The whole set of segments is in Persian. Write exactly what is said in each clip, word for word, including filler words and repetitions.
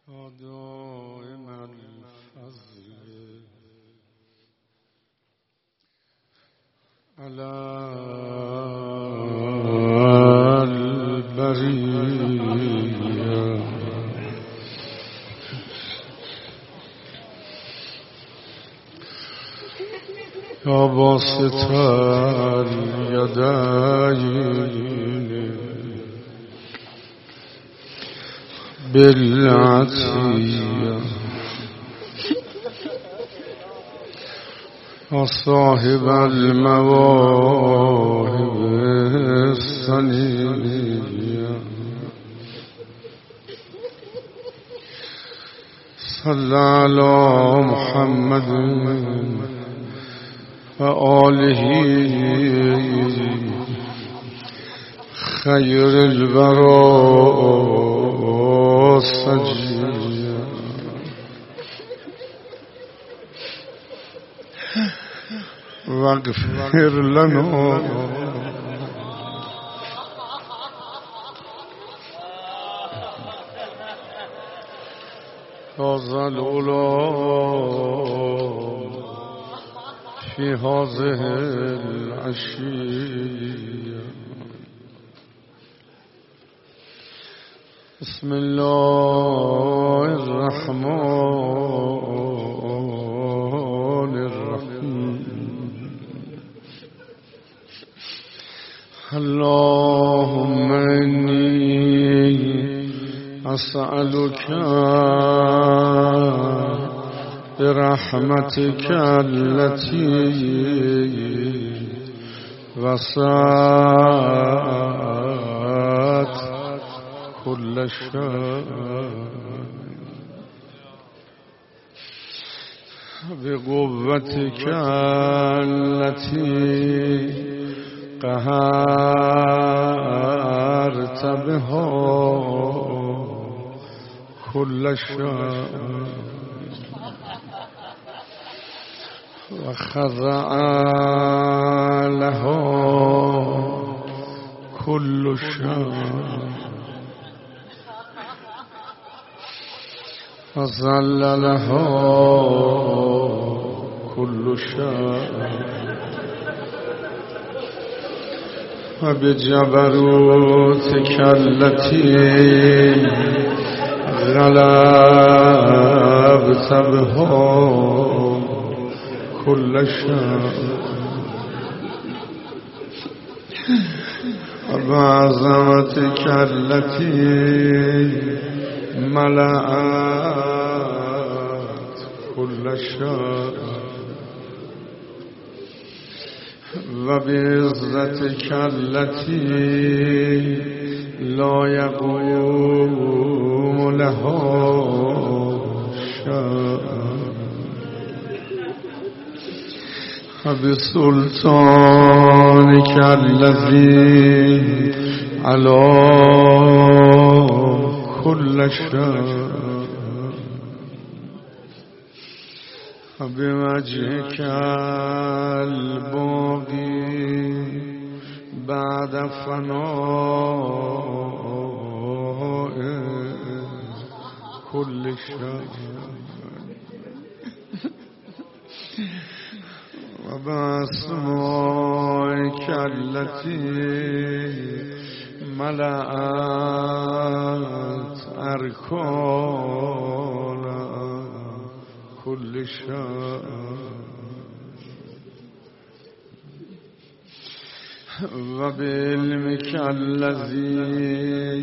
دائم الفضل على البرية يا باسط اليدين بالعطية يا صاحب المواهب الصنية صل على محمد وآله خير البراء السجية واغفر لنا هذا الغلام في هذه العشية بسم الله الرحمن الرحيم اللهم إني أسألك برحمتك التي وسعت كل شيء بقوتك التي قهرت بها كل شيء وخضع له كل شيء وظل له كل شيء وبجبروتك التي غلبت بها كل شيء وبعظمتك التي ملأت كل شيء وبعزتك التي لا يقوم لها شيء وبسلطانك الذي على كل شيء وبوجهك الباقي بعد فناء كل شيء وبأسمائك التي ملأت أركان كل شيء وبعلمك الذي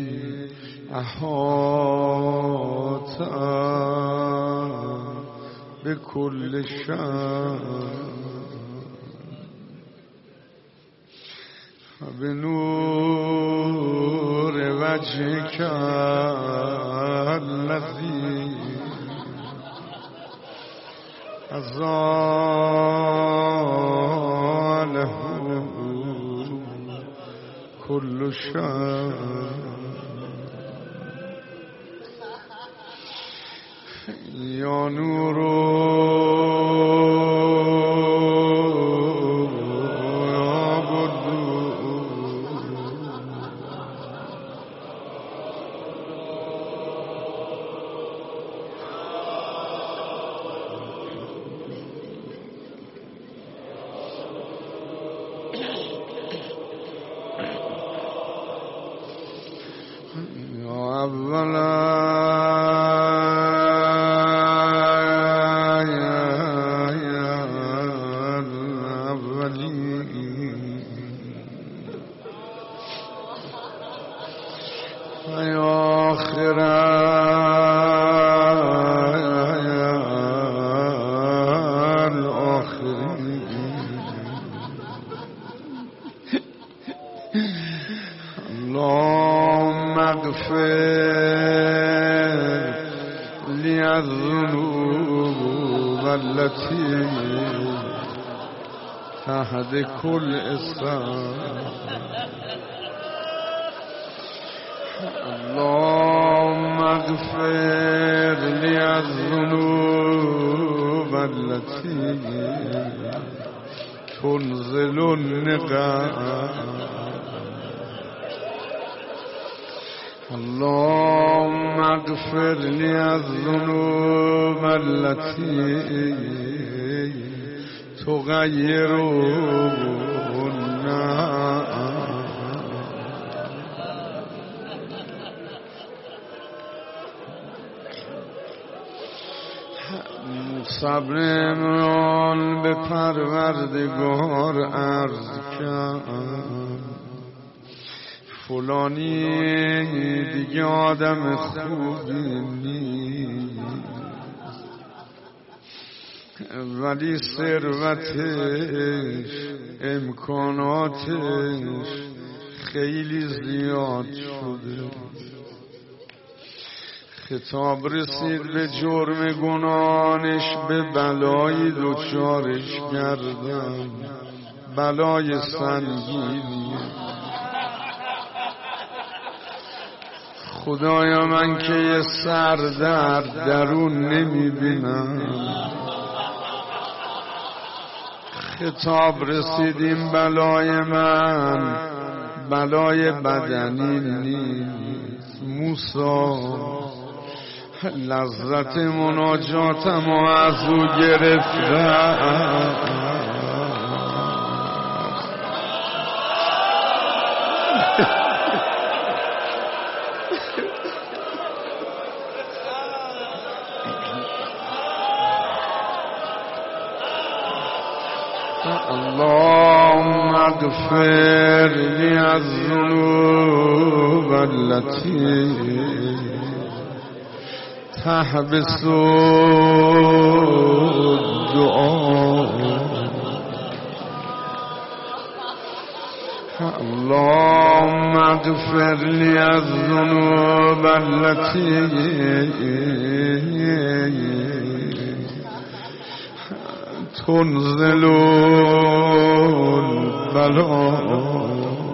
أحاط بكل شيء وبنور وجهك الذي أزاله كل شيء يا نور يا بدر اللهم اغفر لي الذنوب التي تحت كل إسلام. اللهم اغفر لي الذنوب التي تنزل النقام. اللهم اغفر لي الذنوب التي تغير النار. صبرمون به پروردگار عرض کرد فلانی دیگه آدم خوبی نیست، ولی ثروتش امکاناتش خیلی زیاد شده. خطاب رسید به جرم گناهانش، به بلای دوچارش کردم، بلای سنگینی. خدایا من که یه سر درد درون نمی بینم. خطاب رسید این بلای من بلای بدنی نیست. موسی لذت مناجاتم و از او گرفتم. اللهم اغفر لي الذنوب التي تحبس الدعاء. اللهم اغفر لي الذنوب التي تنزل البلاء.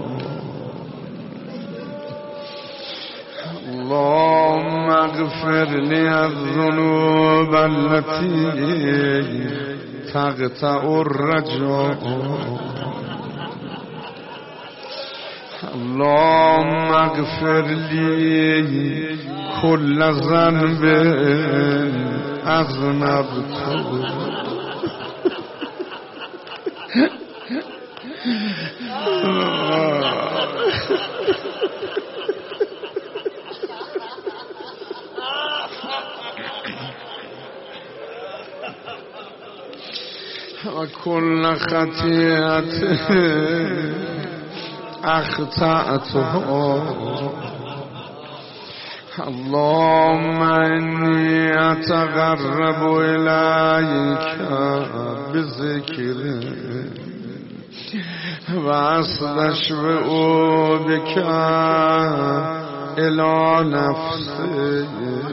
اللهم اغفر لي الذنوب التي تقطع الرجاء. اللهم اغفر لي كل ذنب أذنبته. وكل خطيئة أخطأتها. اللهم إني أتقرب إليك بذكرك وأستشفع بك إلى نفسي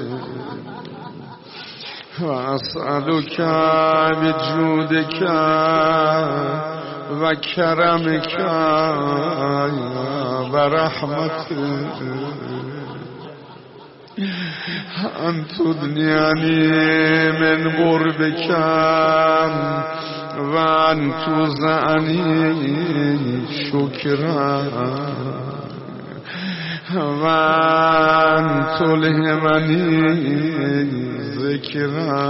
وأسألك بجودك وكرمك ورحمتك أن تدنيني من قربك وأن توزعني شكرا وأن تلهمني ذكرا.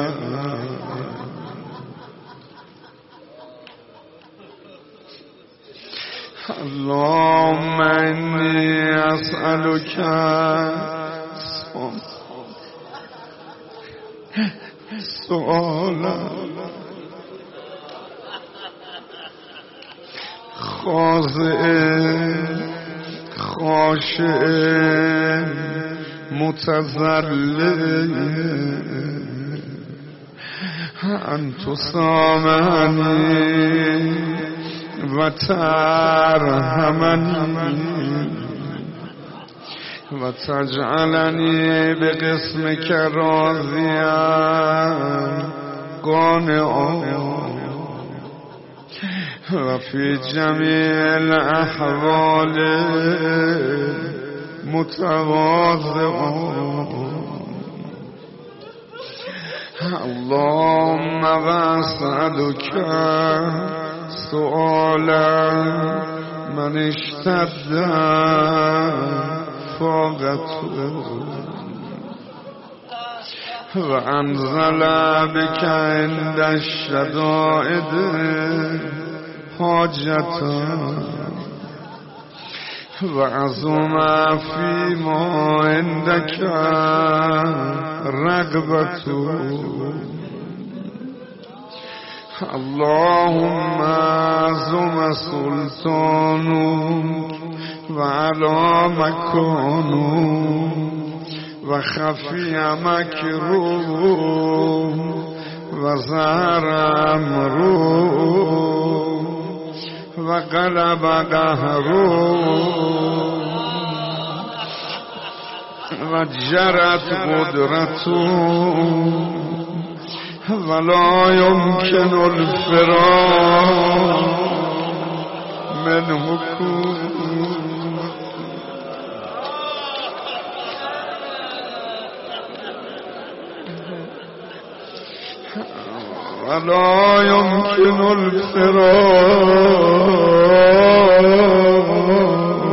اللهم إني أسألك کن. سؤالم خاضع خاشع متذلل انت سامعني و ترحمنی و تجعلنی به قسمك راضیا قانعا و فی جمیع الاحوال متواضعا. اللهم واسألك سؤالا من اشتد فاقته و انزل بك عند الشدائد حاجتا و عظم فيما عندك رغبته. اللهم عظم سلطانك و علا مكانك و خفی مکروه و ظهر امره و غلب قهره و جرت قدرته ولا يمكن الفرار منه. ولا يمكن الفرار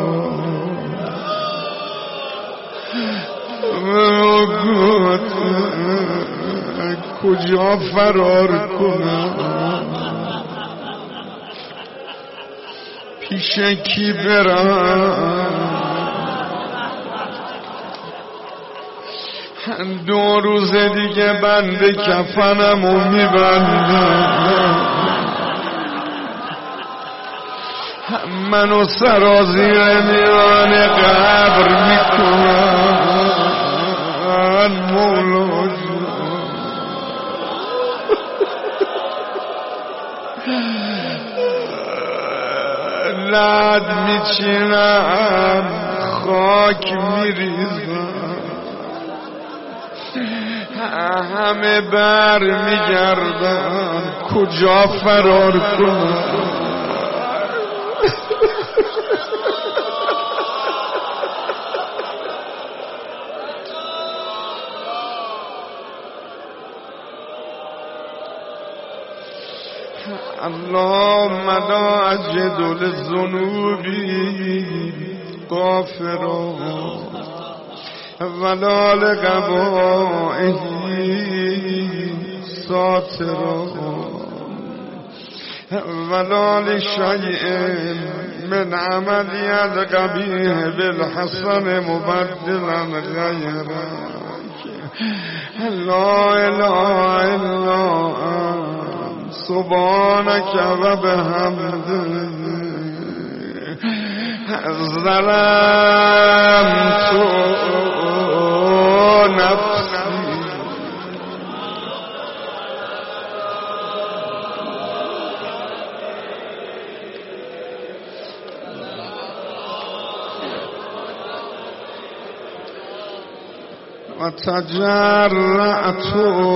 کجا فرار کنم، پیش کی برم؟ دو روز دیگه بند کفنمو میبندم، منو سرازیر میان قبر میکنن. مولا لعد میچینم، خاک میریزم، همه بر میگردن کجا فرار کنم. اللهم لا اجد للذنوب غافرا ولا لقبائه ساترا ولا لشيء من عملي القبيح بالحسن مبدلا غيرك. لا اله الا انت سبحانك وبحمدك ظلمت نفسي. وتجرأت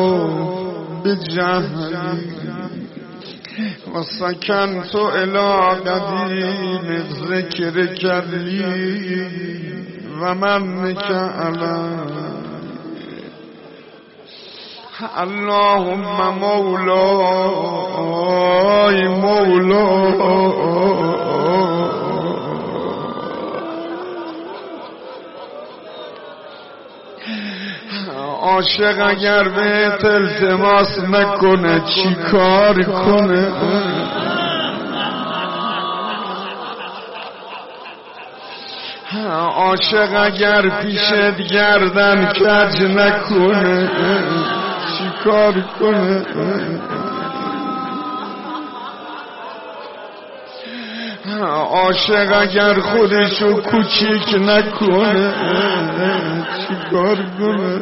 بجهلي وسكنت إلى قديم ذكرك لي ومنك علي. اللهم مولاي مولاي عاشق اگر بهت التماس نکنه چی کار کنه؟ عاشق اگر پیشت گردن کج نکنه چی کار کنه؟ عاشق اگر خودشو کوچیک نکنه چی کار کنه؟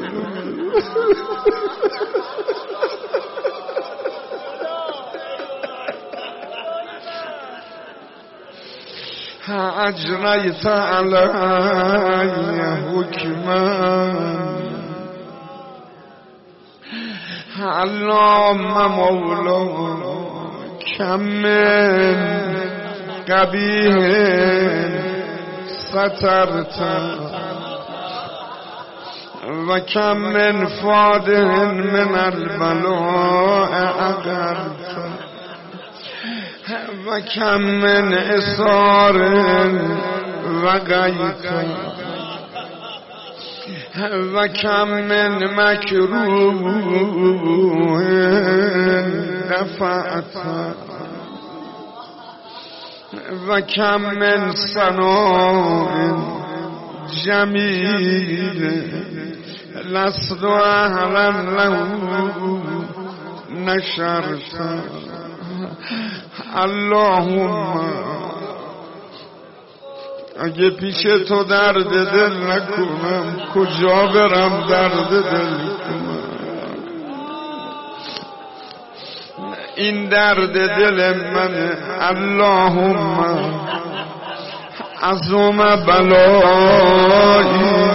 اجریت علی حکما علام مولا کم من قبیح سترت و کم من فاده من البلاء اقرت و کم من اثار و غیت و کم من مکروه دفعت و کم من ثناء جمیل لست اهلا له نشرت. اللهم اگه پیش تو درد دل نکنم کجا برم درد دل کنم؟ این درد دل من اللهم عظم بلایی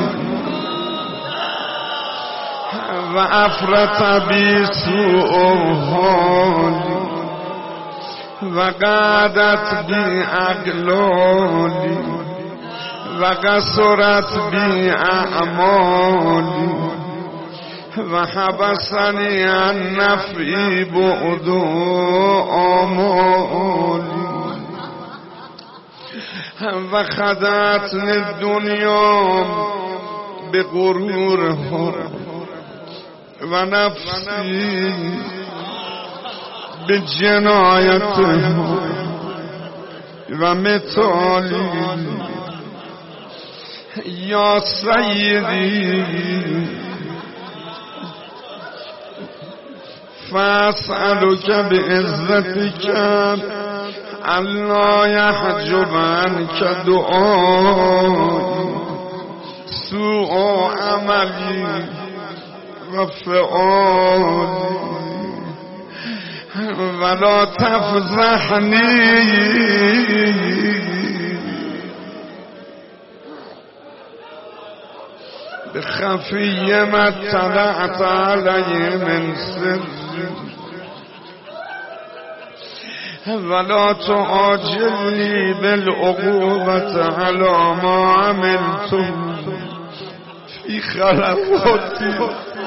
و افرط بی سوء حالی و قعدت بی اقلالی و قصرت بی اعمالی و حبسنی عن نفعی بعد آمالی و خدعتنی الدنیا به غرورها و نفسی به جنایتها و مثالی. یا سیدی فاسألک بعزتک الا یحجب عنک دعایی سوء عملی و فعالی ولا تفضحنی بخفی ما اطلعت علی من سر ولا تعاجلنی بالعقوبة علی ما عملت فی خلواتی.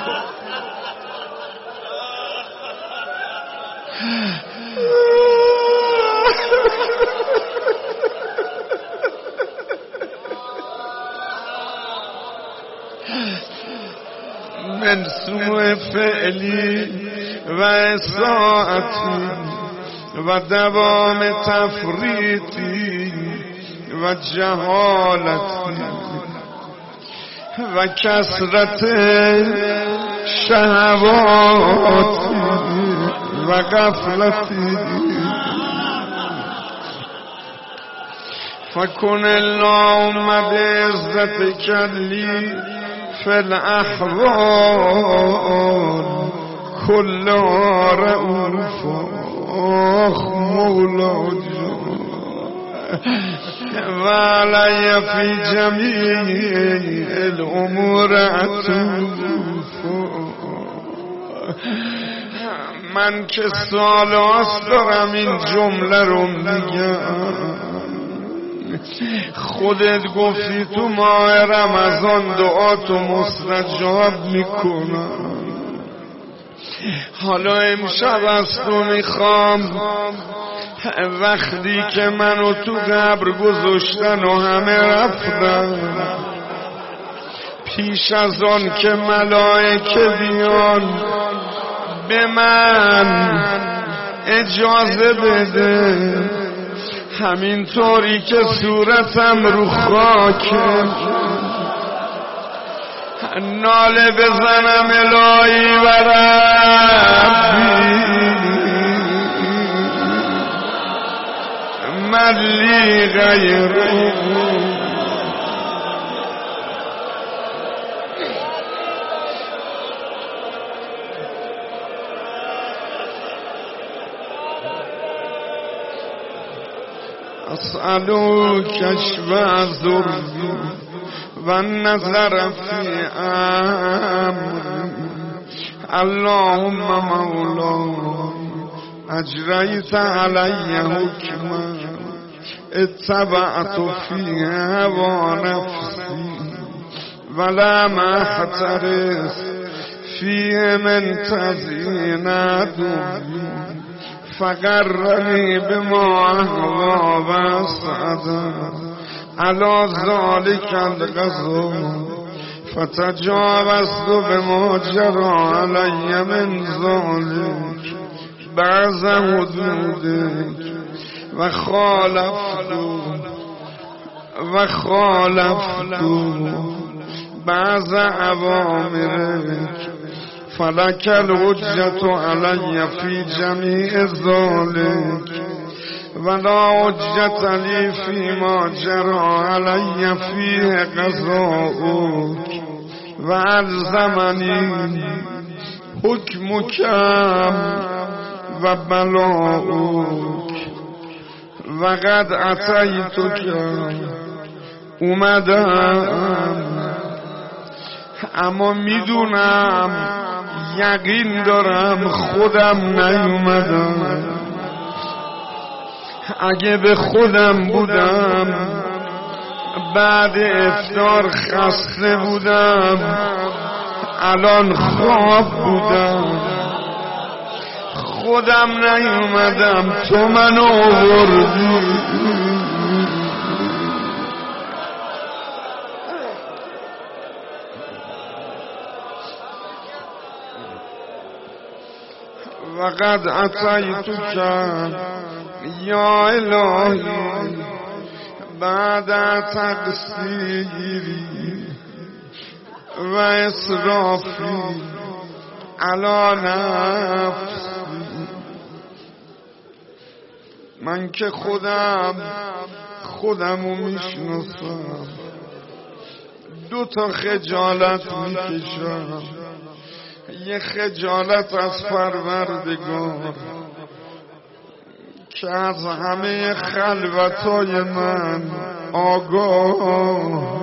من سوء فعلی و اساءتی و دوام تفریطی و جهالتی و کثرت شهواتی و غفلتی. فکن اللهم بعزتک لی فی الاحوال کلها رؤوفا مولا جان و علی فی جمیع الامور عطوفا. من که سالاست دارم این جمله رو میگم، خودت گفتی تو ماه رمضان دعاتو مستجاب میکنم. حالا امشب از تو میخوام وقتی که منو تو قبر گذاشتن و همه رفتن، پیش از آن که ملائکه بیان به من اجازه بده همین طوری که صورتم رو خاکه ناله بزنم الهی و ربی ملی غیره اسألو کشف ذری و نظر فی امر اللهم مولا اجریت علی حکما اتبعت فی هوا نفسی ولم احترس فیه من تزیین دوری فقرنی بما اهوا و اسعدا علی ذالک القضا فتجاوزت بما جرى علی من ذالک بعض حدودک و خالفت و خالفت بعض اوامرک فلک الحجت علی فی جمیع ذالک ولا حجت لی فی ما جرى علی فیه قضاؤک و الزمنی حکمکم و بلاؤک و قد اتیتک اومدم اما میدونم یقین دارم خودم نیومدم اگه به خودم بودم بعد افطار خسته بودم الان خواب بودم خودم نیومدم تو منو آوردی وقد اتیتک یا الهی بعد تقصیری و اسرافی علی نفسی من که خودم خودمو میشناسم دو تا خجالت میکشم یه خجالت از پروردگار که از همه خلوتای من آگاه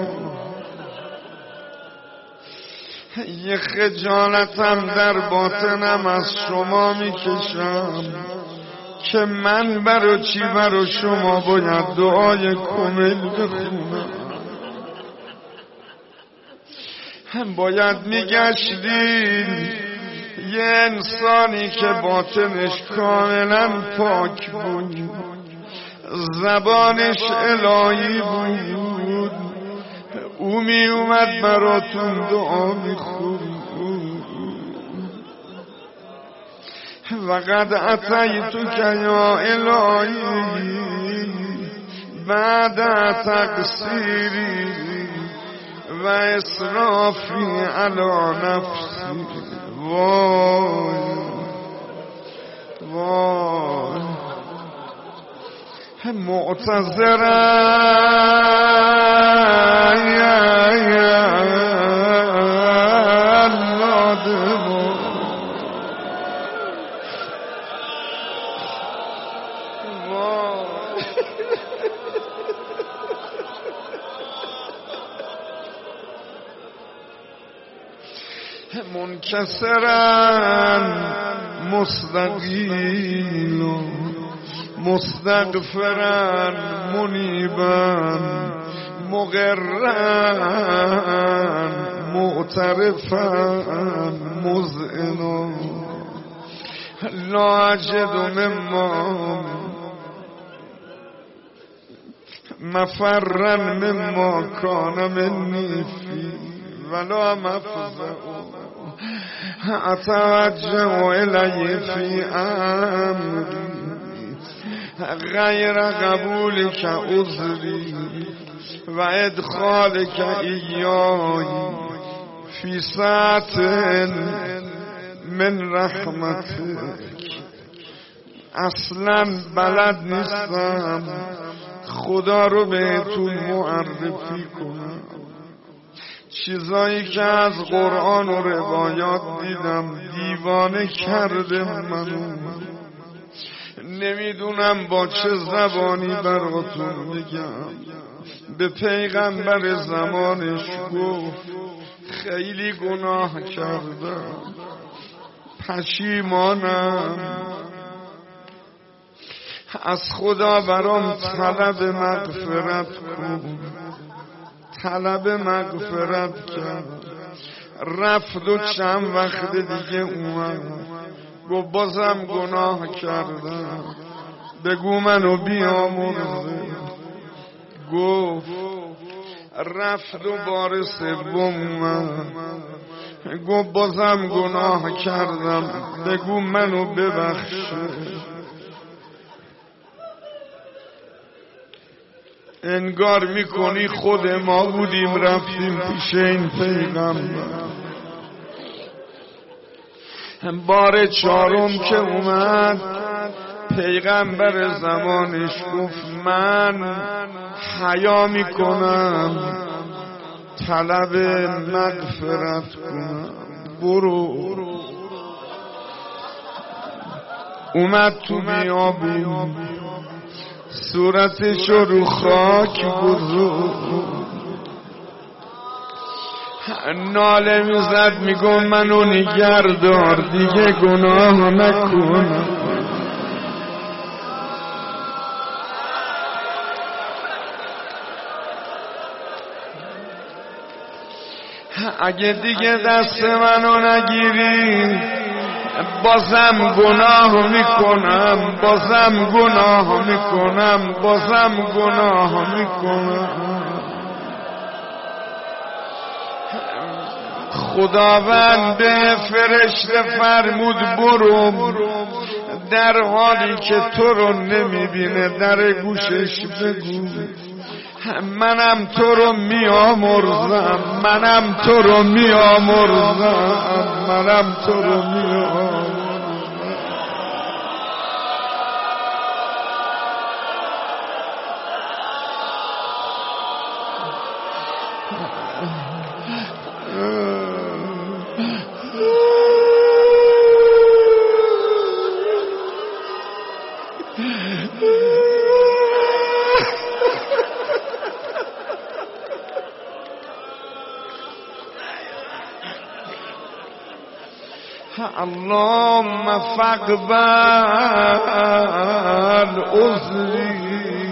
یه خجالتم در باطنم از شما میکشم که من برای چی برای شما باید دعای کامل بخونم هم باید میگشتین یه انسانی که باطنش کاملا پاک بود زبانش الهی بود او می اومد براتون دعا میخوند وقد اتیتک یا الهی بعد تقصیری و اسرافی علی نفسی وای وای معتذرم یا یا الله دمو منکسرن مستقیل مستغفرن منیبن مقرن معترفن مذعنن لا اجد مما مفرن مما کان منی فی ولا مفزع اتوجه الی فی امری غیر قبول که عذری و ادخال که ایایی فی ساعت من رحمتک. اصلا بلد نیستم خدا رو بهتون معرفی کنم. چیزایی که از قرآن و روایات دیدم دیوانه کرده منو. نمیدونم با چه زبانی براتون بگم. به پیغمبر زمانش گفت خیلی گناه کردم، پشیمانم، از خدا برام طلب مغفرت کن. طلب مغفرت کرد، رفت و چند وقت دیگه اومد گفت بازم گناه کردم، بگو منو بیامرزه. گفت رفت و بار سوم اومد گفت بازم گناه کردم، بگو منو ببخشه. انگار میکنی خود ما بودیم رفتیم پیش این پیغمبر. بار چهارم که اومد پیغمبر زمانش گفت من حیا میکنم طلب مغفرت کنم، برو. اومد تو بیابون صورتش رو خاک گذاشت، ناله میزد میگم منو نگهدار دیگه گناه نکنم. اگه دیگه دست منو نگیری بازم گناه میکنم، بازم گناه میکنم، بازم گناه میکنم. خداوند به فرشته فرمود برو، در حالی که تو رو نمیبینه در گوشش بگو منم تو رو میامرزم، منم تو رو میامرزم، منم تو رو میامرزم. اللهم فاقبل عذری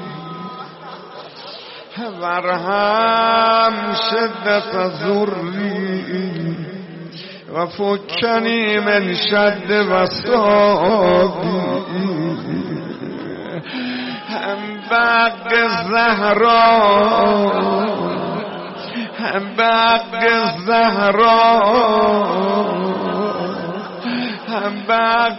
وارحم شدت ضری و فکنی من شد وسابی بق زهرا بق زهرا بق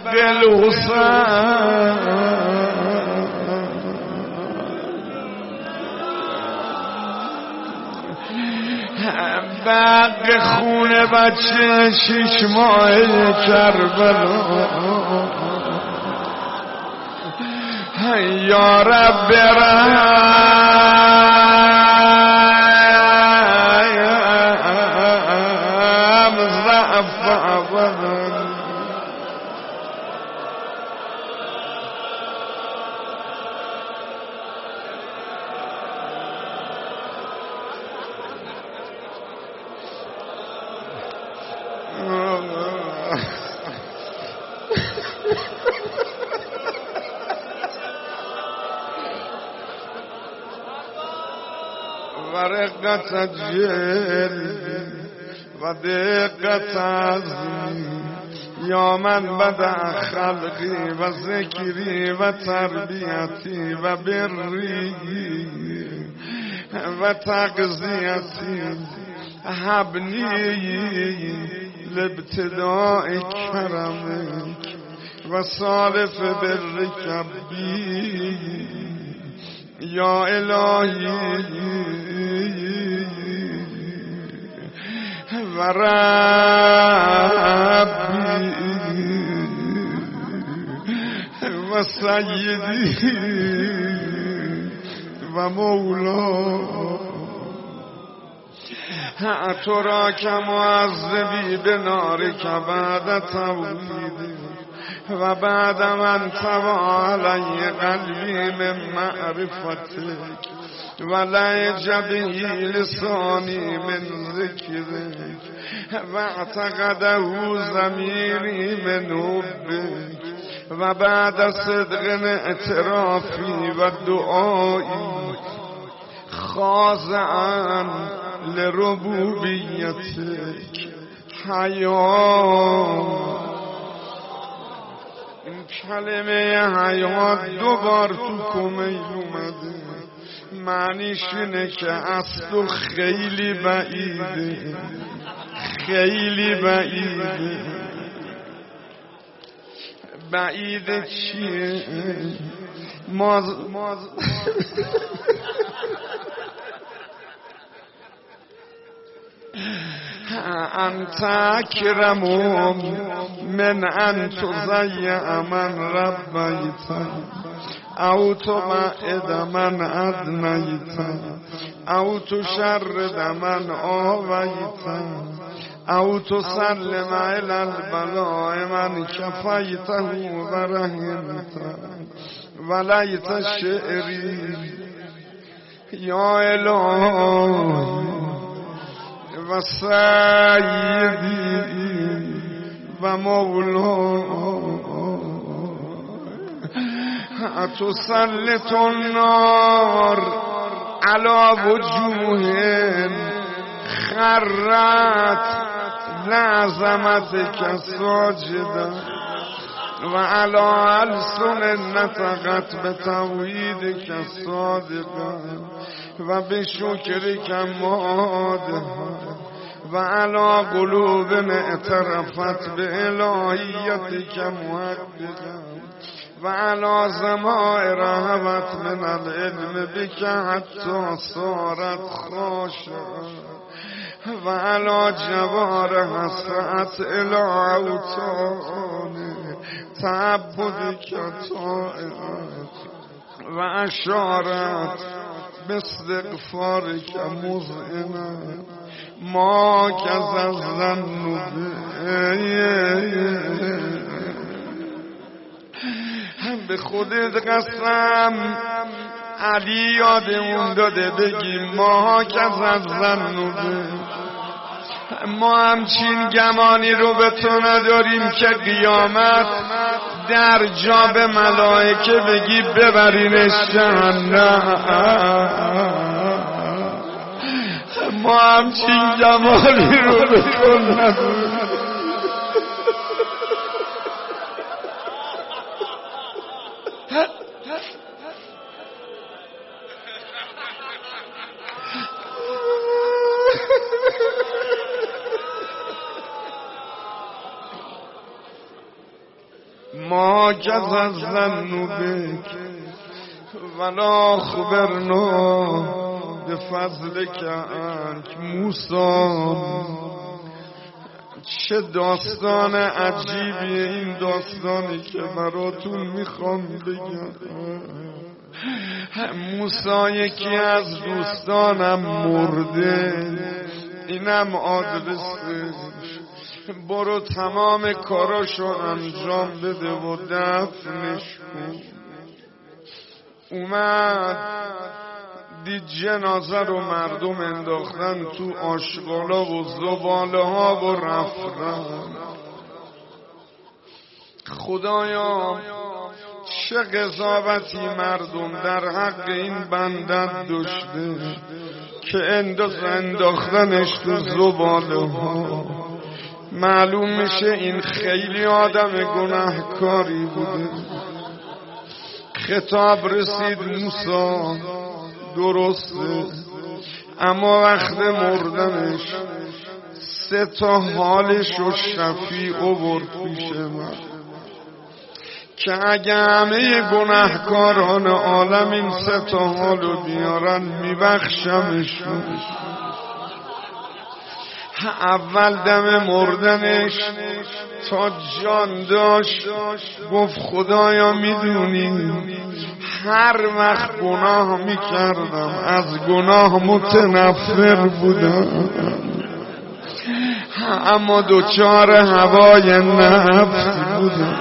الحسین بق خون بچه شش ماه کربلا. یا رب رحم ضعف ابدا. ورقت الجلد و دقت عزمی یا من بدع خلقی و ذکری و تربیتی و بری و تغذیتی حبنی لابتداء کرمک و صارف بالرکبی یا الهی و ربی و سیدی و مولا تو را که معذبی به نار که بعد توحیدی و بعد من توا علی قلبی من معرفتک و لعجبی لسانی من ذکرک و اعتقده زمیری من حبک و بعد صدق اعترافی و دعایی خاضعا لربوبیتک حیات. این کلمه حیات دوبار تو کمیل اومده، معنیش اینه که اصل خیلی بعیده، خیلی بعیده. بعیده چیه؟ ماز ماز انت اکرم من ان تضیع من ربیت او تبعد من ادنیت او تشرد من آویت او تسلم الى البلاء من کفیته و رحمت ولیت شعری یا الهی و سیدی و مولا تسلط النار علی وجوه خرت لعظمتک ساجدا و علی السن نطقت بتوحیدک صادقا و بشکرک مادها و علی قلوب اعترفت بالهیتک محققا و علی ضمائر هوت من العلم بک حتی صارت خاشعا و علی جوار حسرت الی اوطان تعبدک طائعات و اشارت باستغفارک مذعنا ما کز الظن به خودت قسم علی یادمون داده بگیم ما کز الظن ما همچین گمانی رو به تو نداریم که قیامت در جا به ملائکه بگی ببرینش جهنم. ما همچین گمانی رو به تو نداریم. ما کز الظن بک ولا خبرنا بفضلک انک موسی. چه داستان عجیبیه این داستانی که براتون میخوام بگم. موسی یکی از دوستانم مرده، اینم آدرسش، برو تمام کاراشو انجام بده و دفنش کن. اومد دید جنازه رو مردم انداختن تو آشغالا و زباله ها و رفتن. خدایا چه قضاوتی مردم در حق این بندت داشته که انداختنش تو زباله ها. معلوم میشه این خیلی آدم گناهکاری بوده. خطاب رسید موسی درسته، اما وقت مردنش سه تا حالش و شفیع آورد پیش من. که اگه همه گناهکاران عالم این سه تا حالو بیارن میبخشمشون. اول دم مردنش تا جان داشت گفت خدایا میدونی هر وقت گناه میکردم از گناه متنفر بودم، اما دوچار هوای نفس بودم.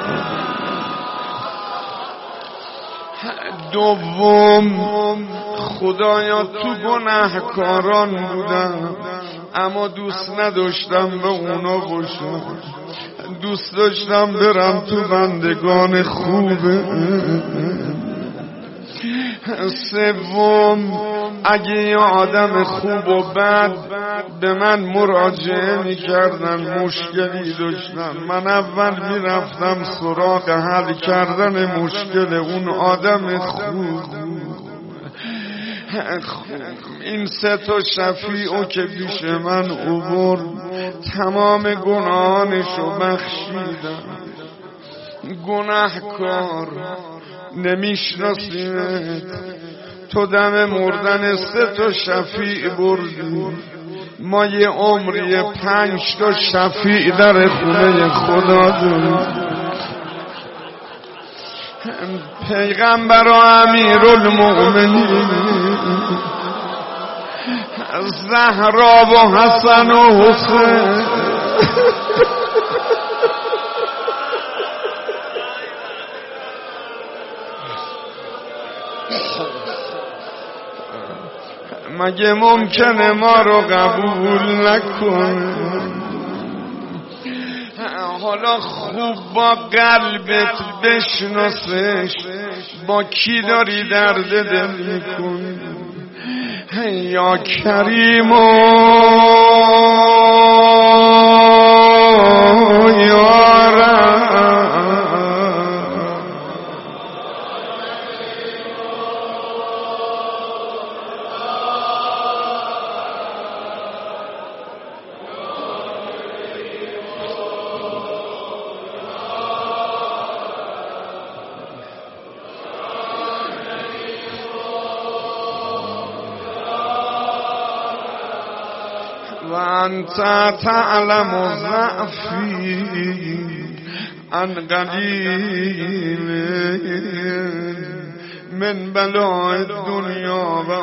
دوم خدایا تو گناهکاران بودم اما دوست نداشتم به اونا باشم، دوست داشتم برم تو بندگان خوبه. سوم اگه یه آدم خوب و بد به من مراجعه میکردن مشکلی داشتن، من اول میرفتم سراغ حل کردن مشکل اون آدم خوب. این سه تا شفیعو که پیش من اوورد تمام گناهانشو بخشیدم. گناهکار نمیشناسیمت، تو دم مردن سه تا شفیع بردی، ما یه عمری پنج تا شفیع در خونه خدا داریم. پیغمبر و امیرالمؤمنین زهرا و حسن و حسین مگه ممکنه ما رو قبول نکنه؟ حالا خوب با قلبت بشناسش، با کی داری درد دل میکنی. یا کریم و یا رحم و انت تعلم ضعفی عن قلیل من بلاء الدنیا و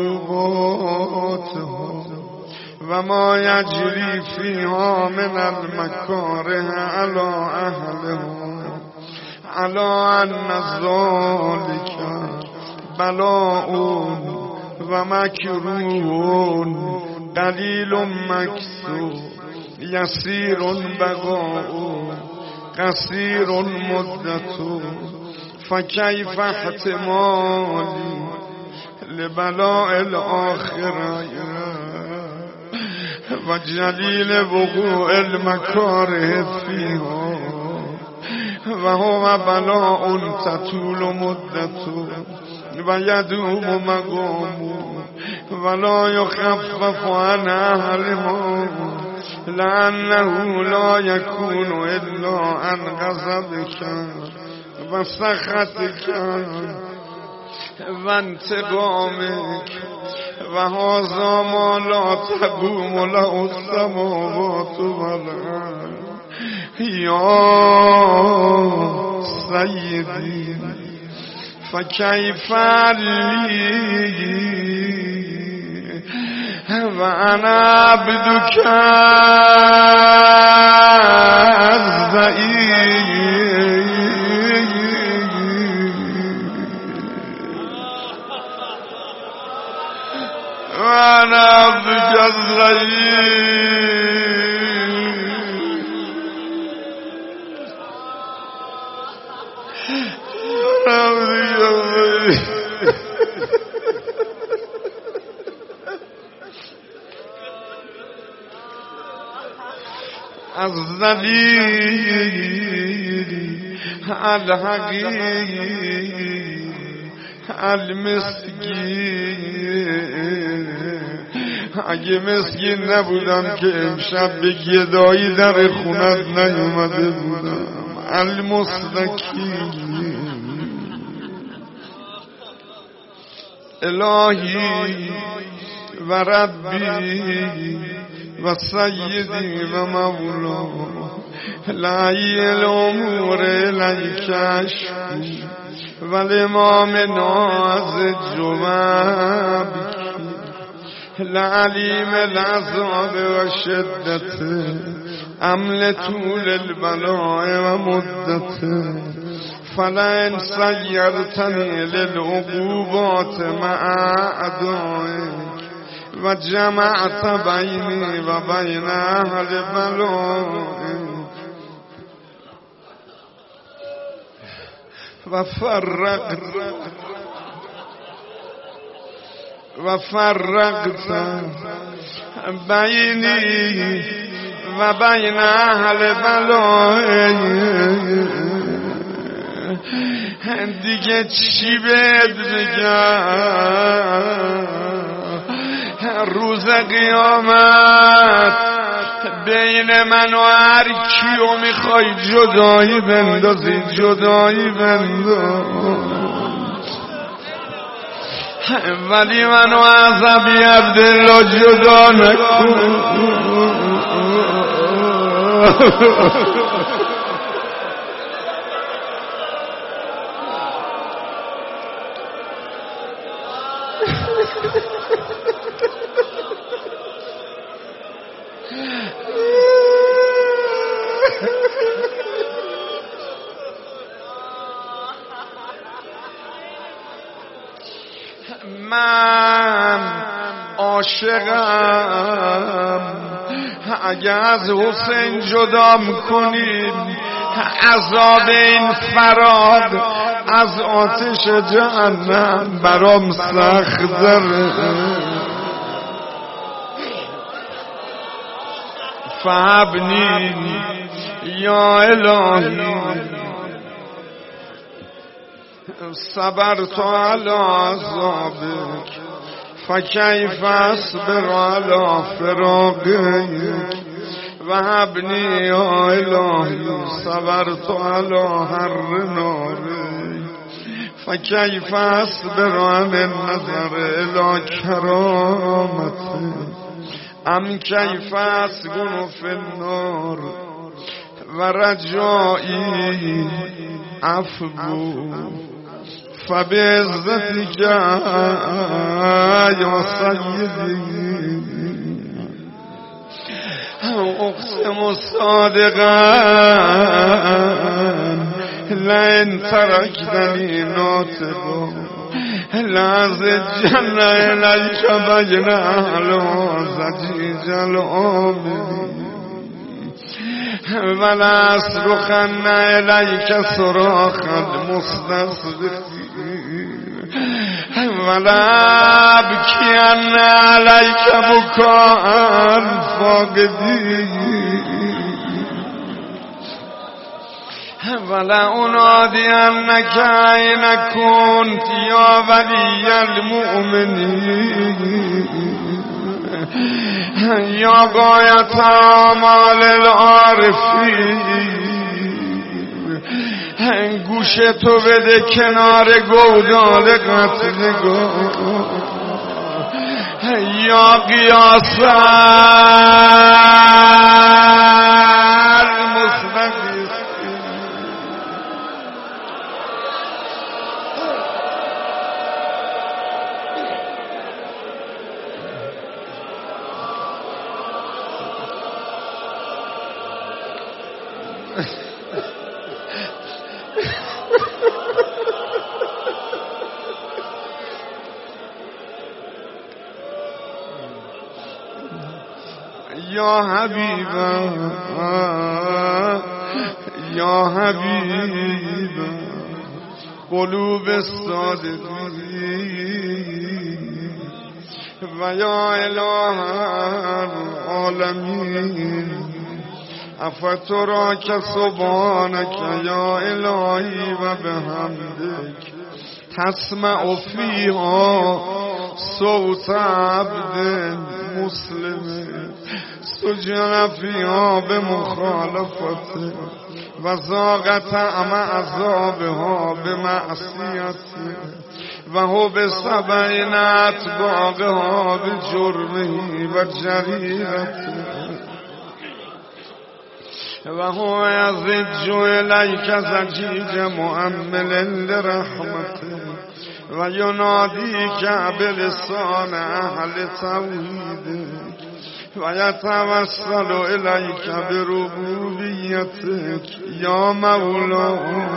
عقوباتها و ما یجری فیها من المکاره علی اهلها علی ان ذلک بلاء و مکروه قلیل مکسور یسیر بقاء قصیر مدت فکیف احتمالی لبلاء الاخره و جلیل وقوع المکاره فیها و هو بلاء تطول مدت و یدوم مقام ولا یخفف عن اهلها لانه لا یکون الا عن غضبک و سخطک و انتقامک و هذا ما لا تقوم له السماوات والارض یا سیدی فکیف لی و انا عبدک الضعیف و انا عبدک الضعیف از ذلیل الحقیر المسکین. اگه مسکین نبودم که امشب به گدایی در خونت نیومده بودم. المستقیم. الهی و ربی و سیدی و مولا لعی الامور الیک اشکو و الامام ناز جواب لعلیم العذاب و شدت عمل طول البلاء و مدت فلئن سیرتنی للعقوبات مع اعدائک و جمعت بینی و بین اهل بلائک و فرقت و فرقت بینی و بین اهل بلائک دیگه چی بهت بگم؟ روز قیامت بین من و هر کیو میخوای جدایی بندازی جدایی بنداز، ولی منو از ابی عبدالله جدا نکن. من عاشقم، اگه از حسین جدا میکنید عذاب این فراق از آتش جهنم برام سخت داره. فهبنی یا الهی صبرت علی عذابک فکیف اصبر علی فراقک وهبنی یا الهی صبرت علی حر نارک فکیف اصبر عن النظر الی کرامتک ام کیف اسکن فی النار و رجائی عفو فبعزتک یا سیدی اقسم صادقا لئن ترکتنی ناطقا لازجن الیک بین اهل زجیج العاملین ولا اصرخن الیک صراخ المستصرخین ولا ابکین الیک بکاء الفاقدین ولا انادینک این کنت یا ولی المؤمنین یا غایت آمال العارفین گوش تو بده کنار گودال قتلگاه یا قیاس المستقیم یا حبیبا یا حبیبا قلوب الصادقین و یا اله العالمین افتراک سبحانک یا الهی و بحمدک تسمع فیها صوت عبد مسلم سجن فیها بمخالفت و ذاق طعم عذابها به معصیت و هو به سبعین اتباعها به جرمه و جریرت و هو یزج الیک زجیج مؤمل لرحمته و ینادیک بلسان اهل توحید و یتوسل الیک بربوبیتک یا مولا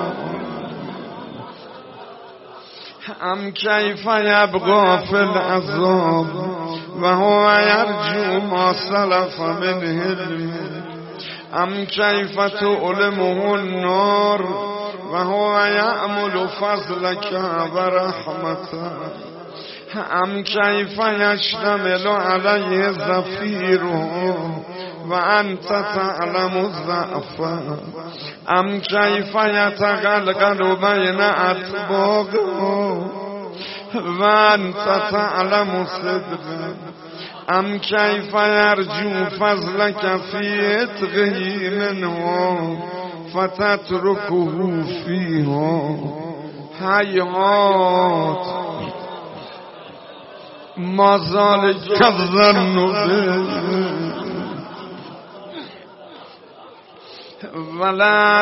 ام کیف یبقا فی العذاب و هو یرجو ما سلف من حلمه ام کیف تعلمه النار و هو یأمل فضلک و رحمته ام کیف یشتمل علیه زفیره و انت تعلم الضعف ام کیف یتقلقل بین اطباقه و انت تعلم صدقه ام کیف یرجو فضلک فی عتقه منه فتترکه فیها هیهات ما ذلک الظن به ولا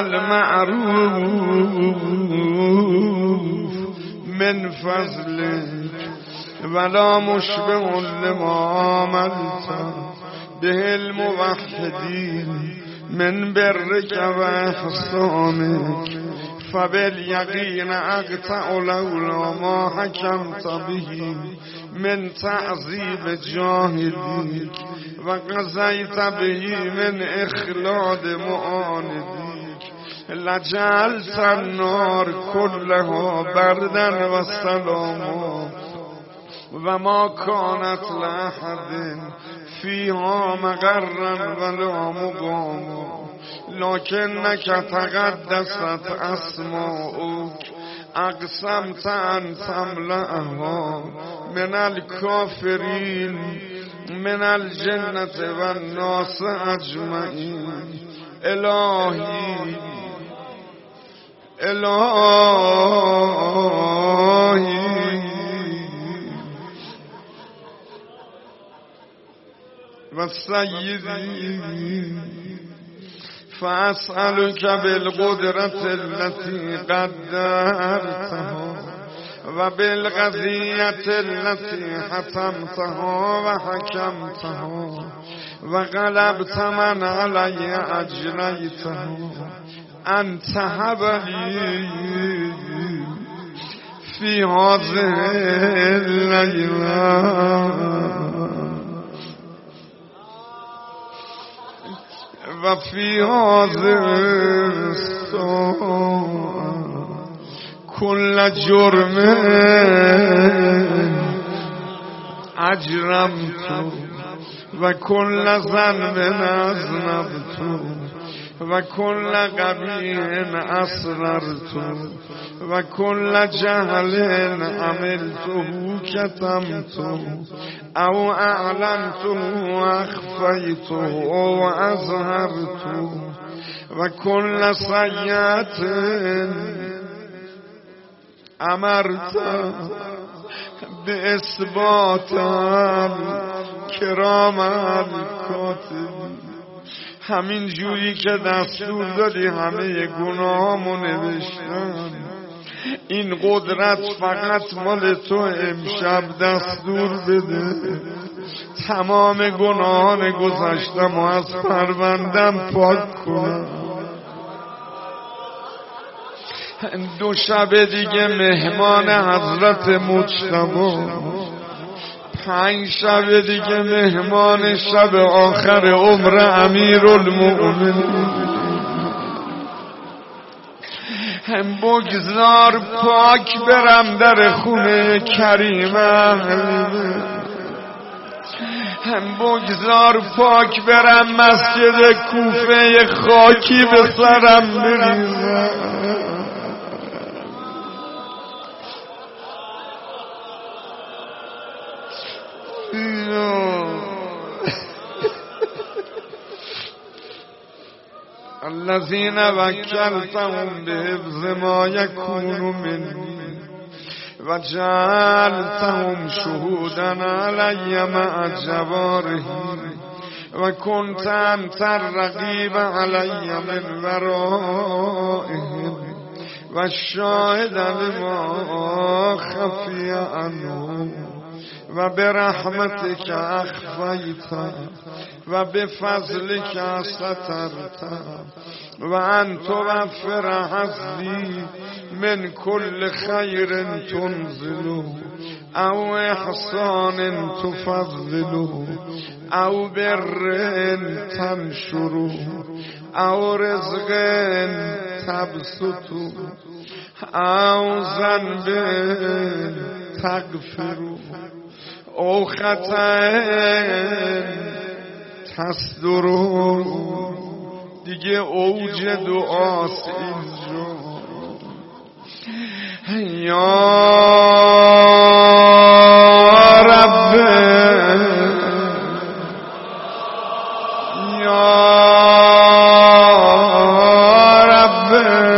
المعروف من فضلک ولا مشبه لما عملت به الموحدین من برک و احسانک فبالیقین اقطع لولا ما حکمت به من تعذیب جاهلیک و قضیت به من اخلاد معاندیک لجعلت النار كلها بردا و سلاما و ما کانت لأحد فیها مقرا ولا مقاما لکنک تقدست اسماؤک اقسمت ان تملأها من الکافرین من الجنة و الناس اجمعین الهی الهی و سیدی فاسألك بالقدرة التي قدرتها و بالقضیة التي حتمتها و حکمتها و غلبت من علی اجریتها ان تهبلی فی هذه اللیلة و فی هذه الساعة کل جرم اجرمت و کل ذنب اذنبت و کل قبیح اسررت و کل جهل عملته کتمت او اعلنته و اخفیته و اظهرت و کل سیئت امرت به اثبات کرام الکاتبین همین جوری که دستور دادی همه گناهامو نوشتن این قدرت فقط مال تو امشب دستور بده تمام گناهان گذشتم و از پروندم پاک کنم دو شب دیگه مهمان حضرت مجتبی پنج شب دیگه مهمان شب آخر عمر امیرالمؤمنین هم بگذار پاک برم در خونه کریم اهل هم بگذار پاک برم مسجد کوفه خاکی به سرم بریزم الذين وكلتهم بحفظ ما يكون مني وجعلتهم شهودا علي مع جوارهم وكنت أنت الرقيب علي من ورائهم والشاهد لما خفي عنهم وبرحمتك أخفيت وبفضلك سترت وأن توفر حظي من كل خير تنزله أو إحسان تفضله أو بر تنشره أو رزق تبسطه أو ذنب تغفره او خطأ تصدره. دیگه اوج دعاست اینجا. یا رب یا رب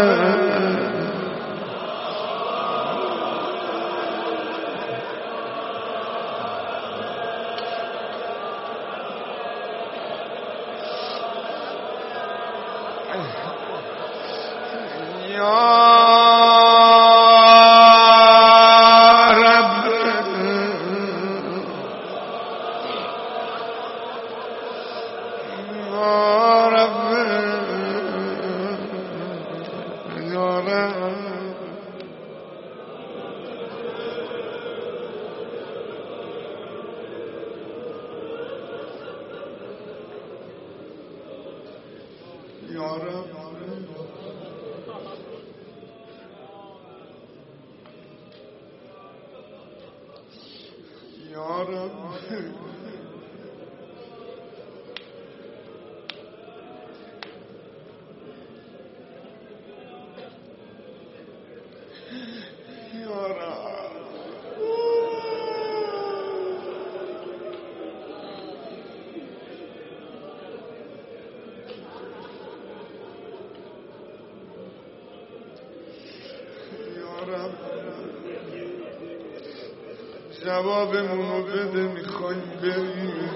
جوابمونو بده، میخوایم بریم.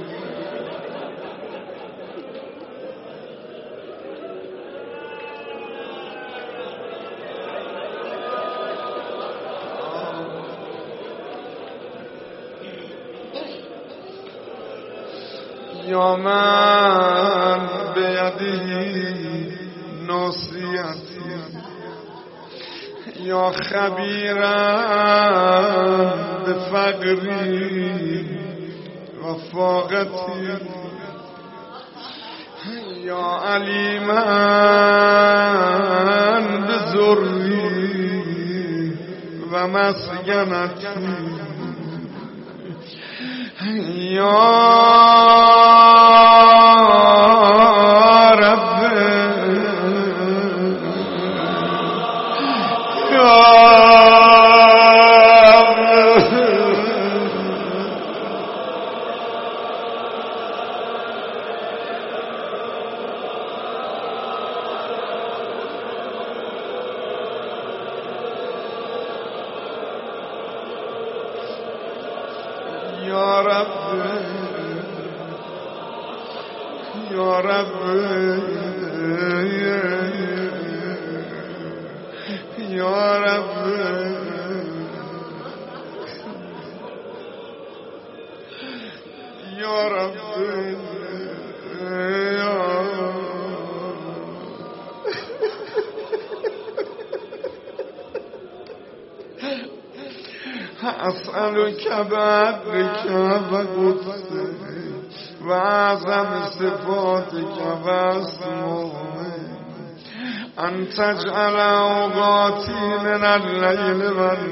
یا من بیدی ناصیتی یا خبیرم به فقری و فاقتی یا علیمن به ذری و مسکنتی یا رب یا یا رب یا رب یا رب یا رب اسألك بعدك وقدسك وعظم صفاتك واسمائك أن تجعل أوقاتي من الليل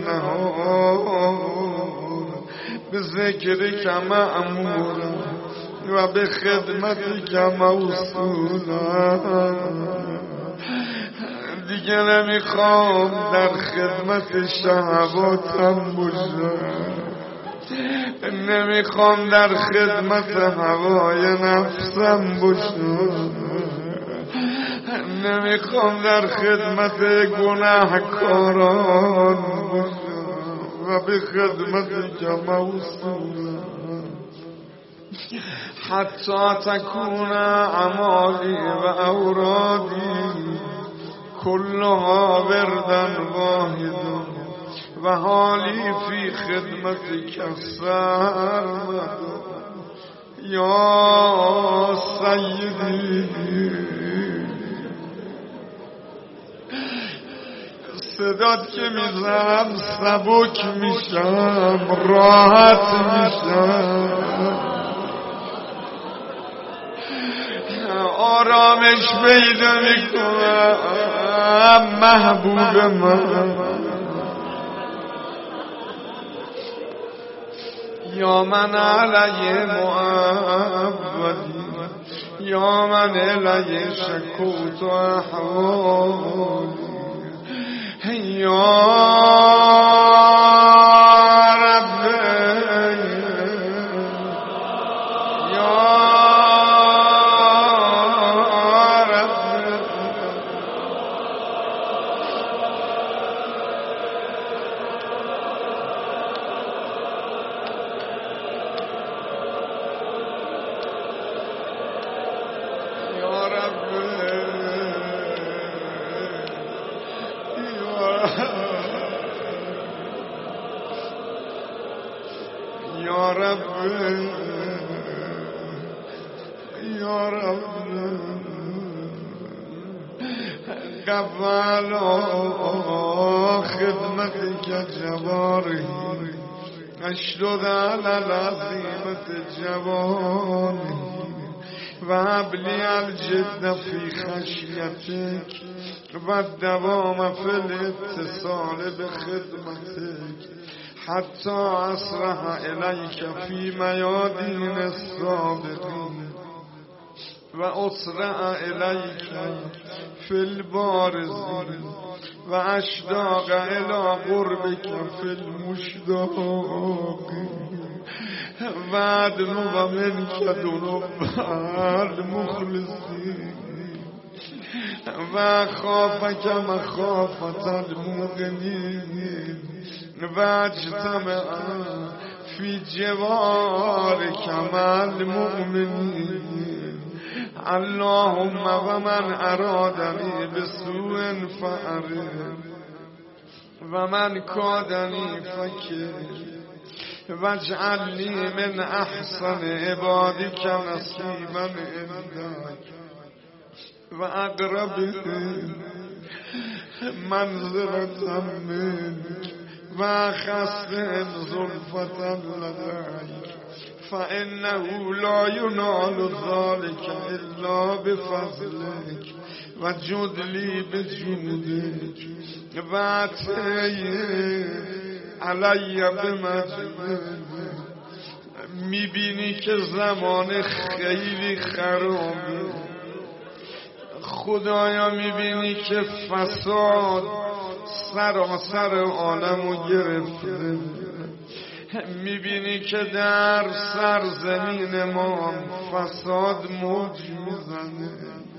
والنهار بذكرك مأمورا وبخدمتك موصولا. دیگه نمیخوام در خدمت شهواتم باشم، نمیخوام در خدمت هوای نفسم باشم، نمیخوام در خدمت گناهکاران باشم و به خدمت جمع وصولم حتی تکون اعمالی و اورادی کلها وردن واحد و حالی فی خدمت کسر یا سیدی. صدات که میزنم سبک میشم، راحت میشم، آرامش پیدا میکنم. محبوب من، یا من علی معبدی، یا من علی شکوت و احوالی، یا رب یا یا رب یا رب قبل خدمت که جواری اشدد علی العظیمت جوانی و ابلی الجد فی خشیتک و الدوام فی الاتصال بخدمتک حتی اسرح الیک فی میادین السابقین و اسرع الیک فی البارزین و اشتاق الی قربک فی المشتاقین و ادنو منک دنو المخلصین و خافک مخافة الموقنین و اجتمع فی جوارک مع المؤمنین. اللهم و من ارادنی بسوء فأرد و من کادنی فکر واجعلنی من احسن عبادک نصیبا عندک و اقربهم منزلة منک و خصهم زلفة لدیک فانه لا ینال ذلك الا بفضلک و جدلی بجودک و عطی علی بمجدک. میبینی که زمان خیلی خرابه خدایا، میبینی که فساد سراسر عالمو گرفته، میبینی که در سرزمین ما فساد موج میزنه.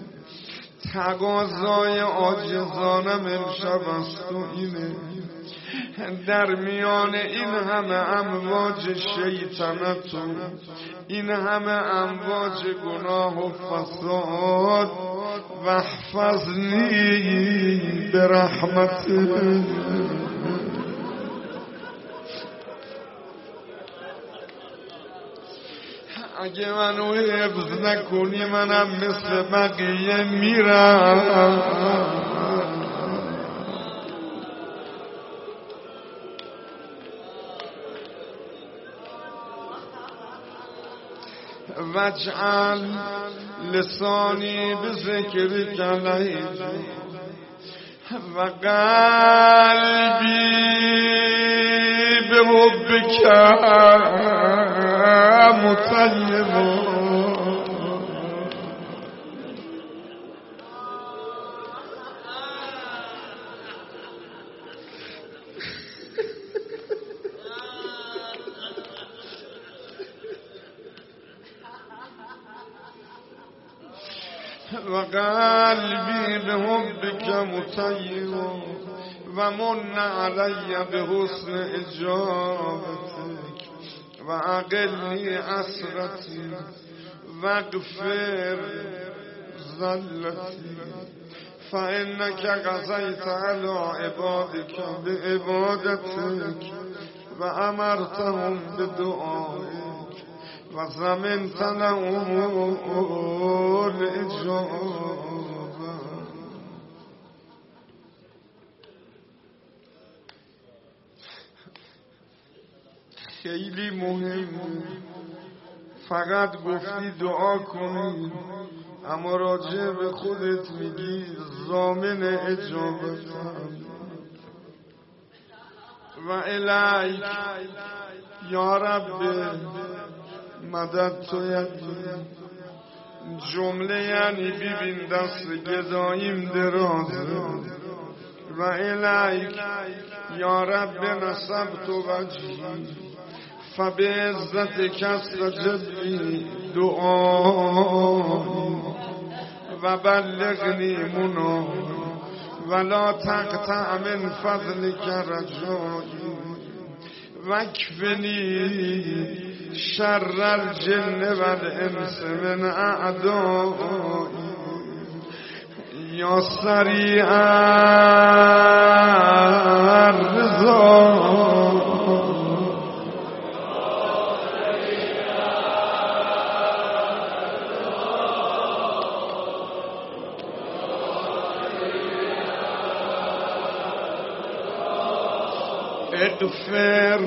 تقاضای عاجزانم امشب است و اینه، در میان این همه امواج شیطنت و این همه امواج گناه و فساد واحفظنی برحمتک. اگه منو حفظ نکنی منم مثل بقیه میرم. واجعل لسانی بذکرک لهجا و قلبی بحبک مطیبا. و قلبی به حبک مطیب و من علی به حسن اجابتک و اقلی اسرتی و اغفر زلتی فانک قضیت علی عبادک بعبادتک و امرتهم بدعائک و ضمنت لهم الاجابه. خیلی مهمه، فقط گفتی دعا کنی اما راجع به خودت میگی ضامن اجابتم. و الیک یا رب مدد تو یدی، جمله یعنی ببین دست گداییم درازه. و الیک یا رب نصبت وجهی فبعزتک استجب لی دعایی و بلغنی منایی ولا تقطع من فضلک رجایی واکفنی شر الجن والانس من اعدایی یا سریع الرضا اغفر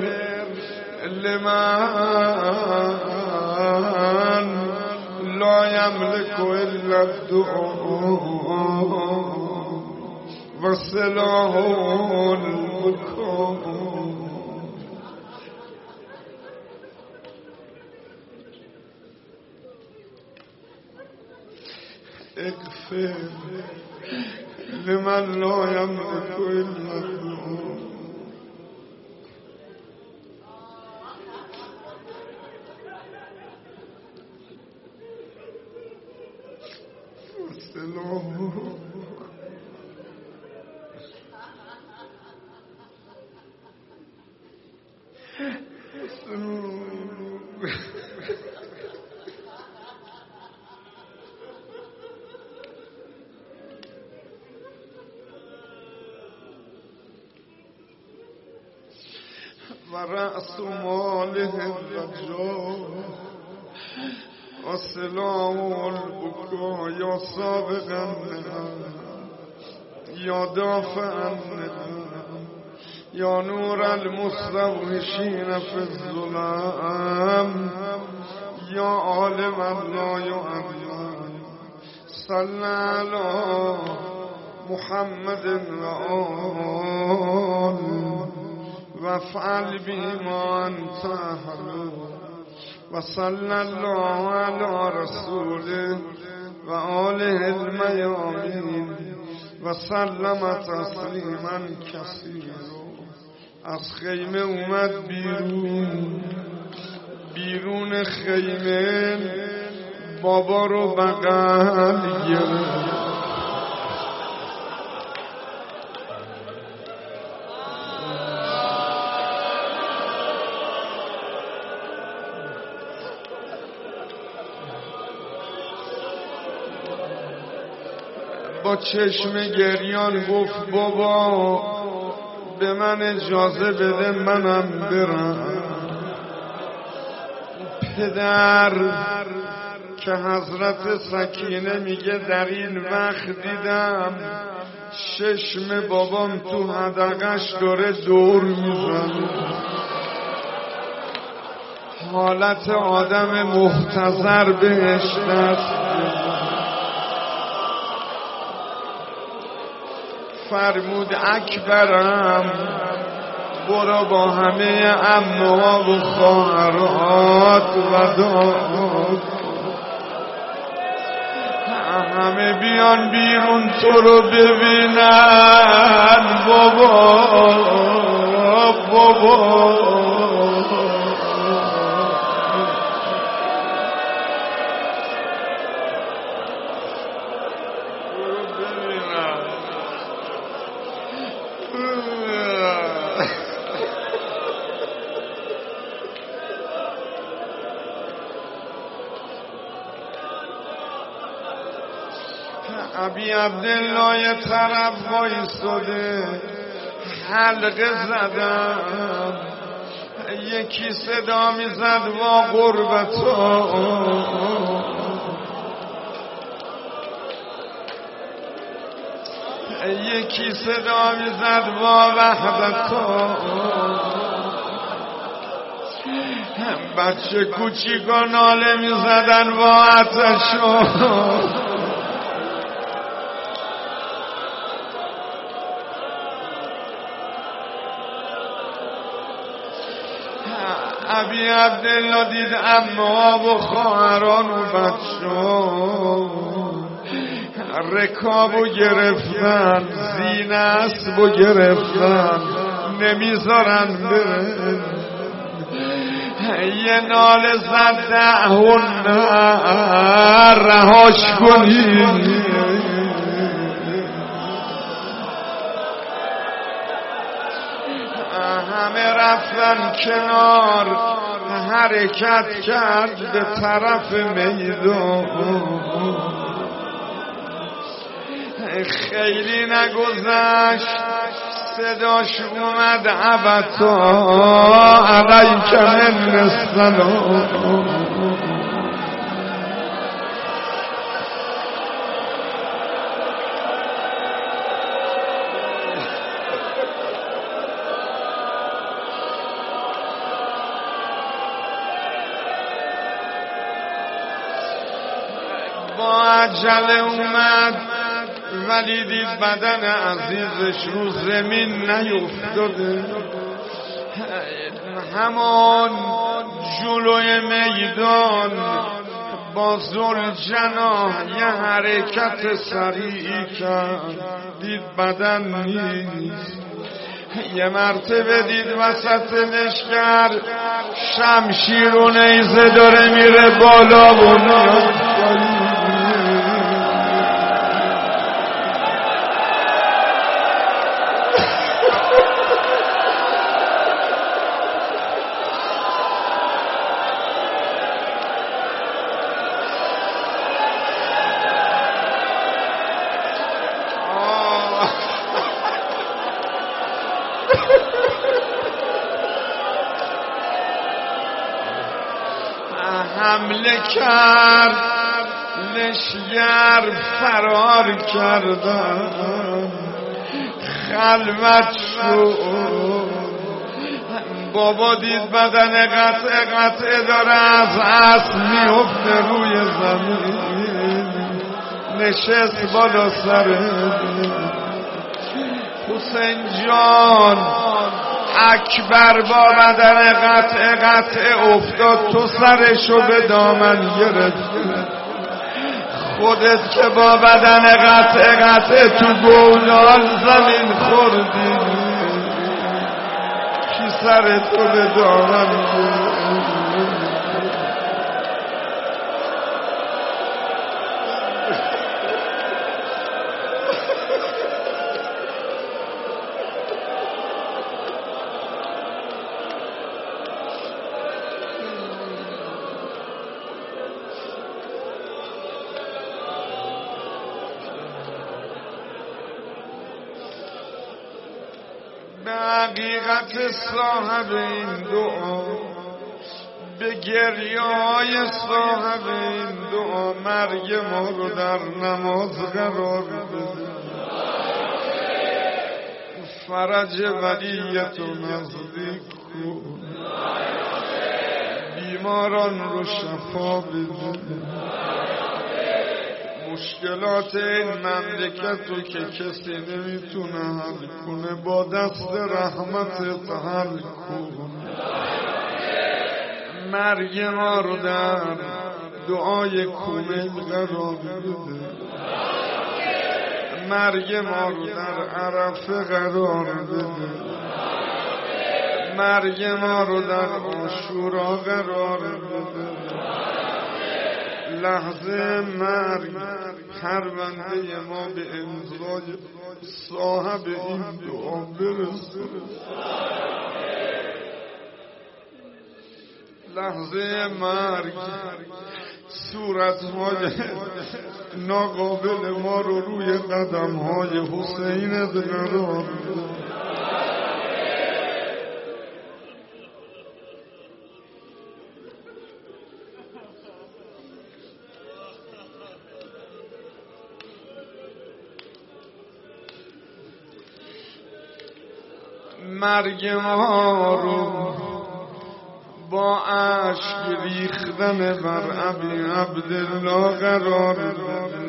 لمن لا يملك الا الدعاء و سلاح البكاء. اغفر لمن لا يملك الا الدعاء و رأس ماله الرجاء و سلاح البکا یا سابقا یا دافعا یا نور المستوحشین فی الظلام یا عالما لا یعلم صلی علی محمد و آل وافعل بما انت اهل و صلی الله علی رسوله و آله المیامین و سلم تسلیما کثیرا. از خیمه اومد بیرون، بیرون خیمه بابا رو بغل گرفت. با چشم گریان گفت بابا به من اجازه بده منم برم. پدر که حضرت سکینه میگه در این وقت دیدم چشم بابام تو حدقش داره دور میزنه، حالت آدم محتضر بهش دست فرمود اکبرم برو با همه عموها و خواهرات و داد همه بیان بیرون تو رو ببینن. بابا بابا ابی عبدالله یه طرف وایستاده حلقه زدم، یکی صدا میزد وا غربتا، یکی صدا میزد وا وحدتا. بچه کوچیکا ناله میزدن وا آتشا. ابی عبدالله دید عمه‌ها و خواهران و بچه‌ها رکابو گرفتن، زین اسبو گرفتن، نمیذارن بره. یه ناله زد دهون رهاش کنی. همه رفتن کنار، حرکت کرد به طرف میدان. خیلی نگذشت صداش اومد عبتا علیک من السلام. با عجله اومد ولی دید بدن عزیزش رو زمین نیفتاده. همان جلوی میدان با ذوالجناح یه حرکت سریعی کرد، دید بدن نیست. یه مرتبه دید وسط لشکر شمشیر و نیزه داره میره بالا و میاد. حمله کرد، لشگر فرار کردن، خلوت شد. بابا دید بدن قطعه قطعه داره از اسب میفته روی زمین، نشست بالا سره. حسین جان اکبر با بدن قطعه قطعه افتاد، تو سرشو به دامن گرفت. خودت که با بدن قطعه قطعه تو گودال زمین خوردی، کی سرتو به دامن گرفت؟ به حقیقت صاحب این دعا، به گریه های صاحب این دعا، مرگ ما رو در نماز قرار بده. فرج ولیت و نزدیک کن، بیماران رو شفا بده. مشکلات این مملکت رو که کسی نمیتونه حل کنه، با دست رحمتت حل کن. مرگ ما رو در دعای کمیل قرار بده، مرگ ما رو در عرفه قرار بده، مرگ ما رو در عاشورا قرار بده. لحظه مرگ هر بنده ما به امضای صاحب این دعا برسه. لحظه مرگ صورتهای ناقابل ما رو روی قدمهای حسین قرار بده. مرگ ما رو با اشک ریختن بر ابی عبدالله قرار بده.